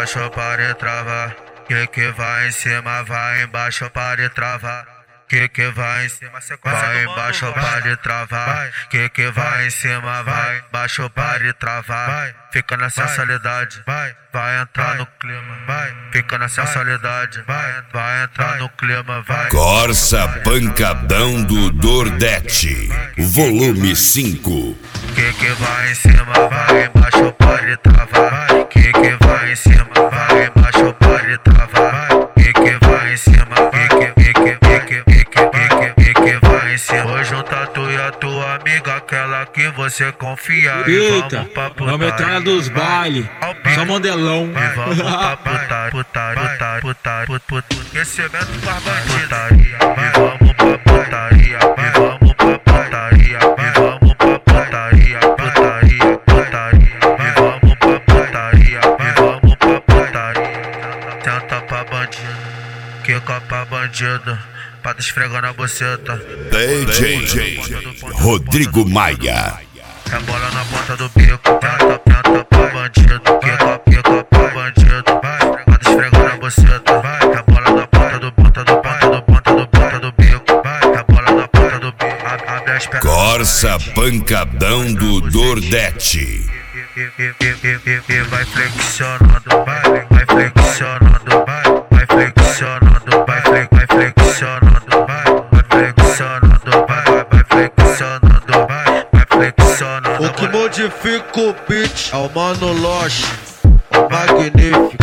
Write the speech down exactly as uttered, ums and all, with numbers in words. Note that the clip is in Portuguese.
embaixo para travar. Que que vai em cima, vai embaixo para travar. Que que vai em cima, vai embaixo para travar. Que que vai em cima, vai embaixo para travar. Fica na sensualidade, vai, vai entrar no clima, vai. Fica na sensualidade, vai, vai entrar no clima, vai. Corsa Pancadão do Nordeste, volume cinco. Que que vai em cima, vai embaixo para travar. Que que vai em cima, vai embaixo para travar. Que que vai em cima, que que que que que que que que vai em cima. Vou juntar tu e a tua amiga, aquela que você confia. Eita, vamos entrar dos bailes, só modelão. E vamos pra putaria, putaria, putaria, putaria, aquecimento com as bandidas. E vamos pra putaria, e vamos pra putaria, e vamos pra putaria, putaria, putaria. E vamos pra putaria, e vamos pra putaria. Tenta pra bandido, quica pra bandido, pra desfregar na buceta. D J Rodrigo Maia. É bola na ponta do bico, tenta, tenta pra bandido, quica, quica pra bandido, vai, pra desfregar na buceta, vai, é bola na ponta do, ponta do, ponta do, ponta do, ponta do bico, vai, é bola na ponta do bico, abre as pernas. Corsa Pancadão do Nordeste. E, e, e, e, e, e vai flexionando, vai, vai flexionando, vai, vai flexionando, vai, vai flexionando, vai, vai flexionando, vai, vai flexionando, vai, vai flexionando. O que modifica o beat é o Mano Loche, o magnífico.